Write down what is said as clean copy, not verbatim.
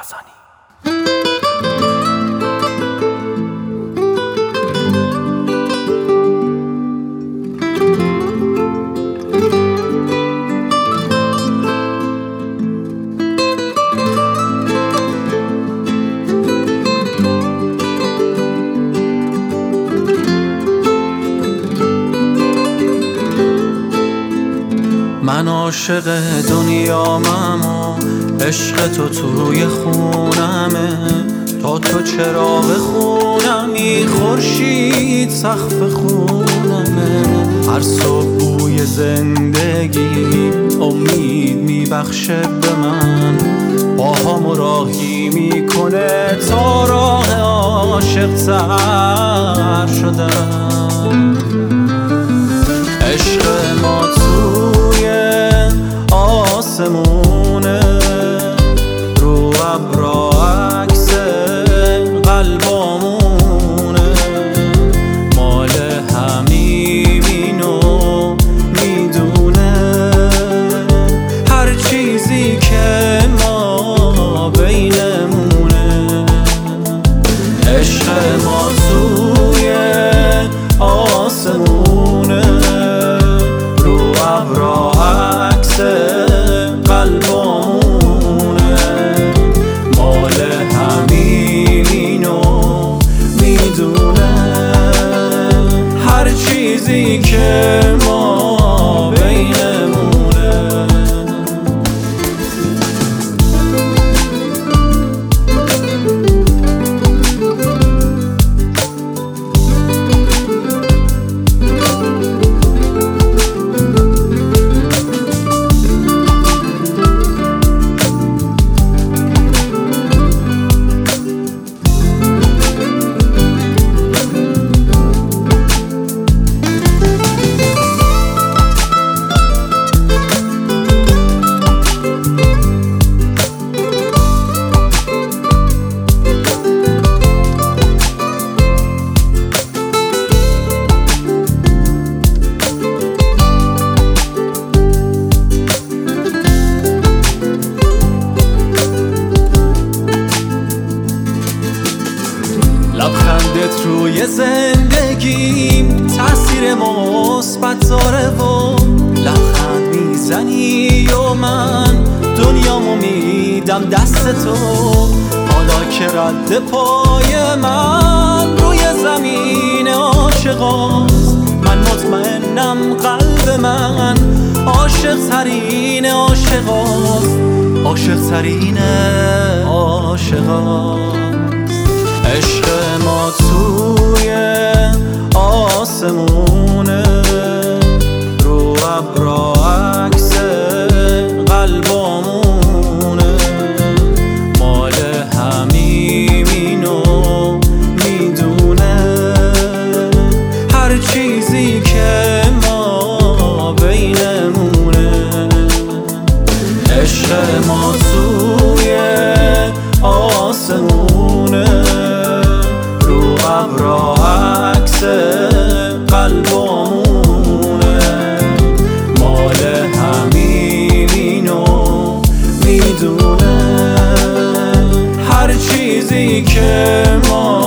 رسانی. من عاشق دنیامم و عشق تو توی خونمه، تا تو چراغ خونمی خورشید سقف خونمه. هر صبح بوی زندگی امید میبخشه به من، پاهامو راهی میکنه تا راه عاشق تر شدم. عشق ما توی آسمونه، رو ابرا عکس قلبامونه، مال همیم اینو میدونه. هر چیزی که ما بینمونه، عشق ما توی آسمونه، رو ابرا عکس قلبامونه، مال همین اینو میدونه. هر چیزی که ما بینمونه. لبخندت روی زندگیم تأثیر مثبت داره و لبخند میزنی و من دنیامو میدم دست تو. حالا که رد پای من روی زمین عاشقاست، من مطمئنم قلب من عاشق ترین عاشقاست، عاشق ترین عاشقاست. عشق ما توی آسمونه، رو ابرا عکس قلبامونه، مال همیم اینو میدونه. هر چیزی که ما بینمونه، عشق ما توی آسمونه، رو ابرا عکس قلبامونه، مال همین اینو میدونه. هر چیزی که ما